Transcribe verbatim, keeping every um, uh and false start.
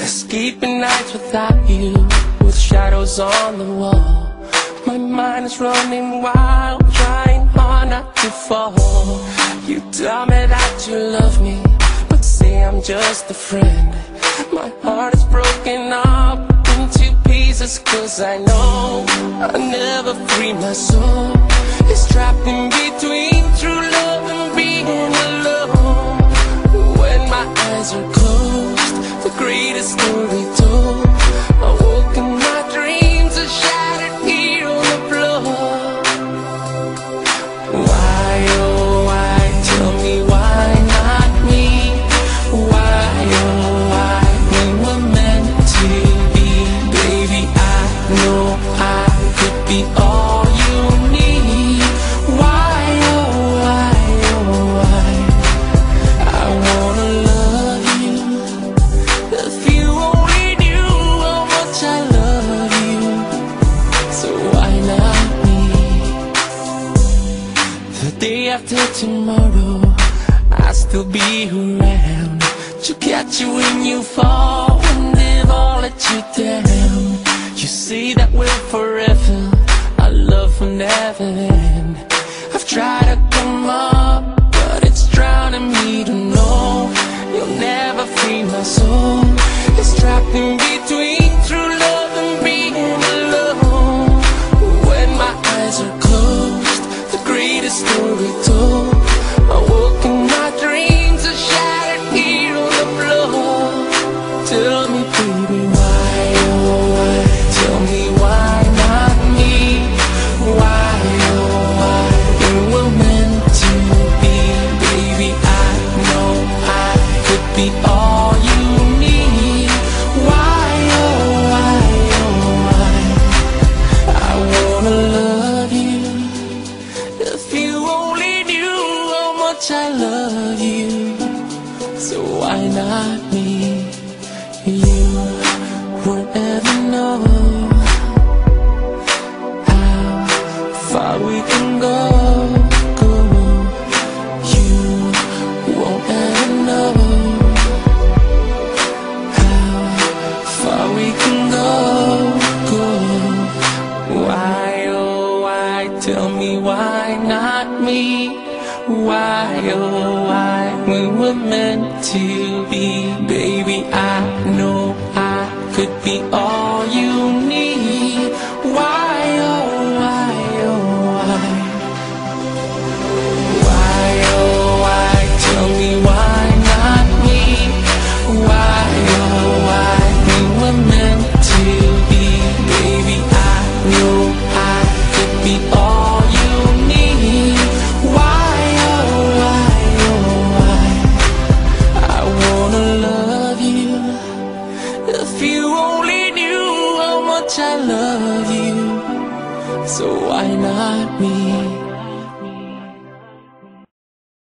Escaping nights without you, with shadows on the wall. My mind is running wild, trying hard not to fall. You tell me that you love me, but say I'm just a friend. My heart is broken up into pieces, cause I know I'll never free my soul. It's trapped in between true love and being alone. When my eyes are closed, the greatest story told. I woke in my dreams, are shattered here on the floor. Why, oh why, tell me why not me? Why, oh why, we were meant to be. Baby, I know I could be all you need. Why, oh why, oh why, I wanna love you. If you only knew how much I love you, so why not me? The day after tomorrow, I'll still be around to catch you when you fall and if I'll let you down. You say that we're forever, our love will never end. I've tried to come up, but it's drowning me to know you'll never free my soul. It's trapped in between true love and being alone. When my eyes are closed, the greatest story told. I woke in my dreams, are shattered here on the floor. Tell me, baby, why, oh why, tell me why not me? Why, oh why, we were meant to be. Baby, I know I could be all you need. Why, oh why, oh why, I wanna love you. If you only knew how much I love you, so why not me? You won't ever know how far we can go, go. You won't ever know how far we can go, go. Why, oh why, tell me why not me? Why, oh why, we were meant to be. Baby, I know I could be all you need. Why, oh why, oh why, why, oh why, tell me why not me? Why, oh why, we were meant to be. Baby, I know I could be all you need. Why, oh why, oh why, I wanna love you. If you only knew how much I love you, so why not me?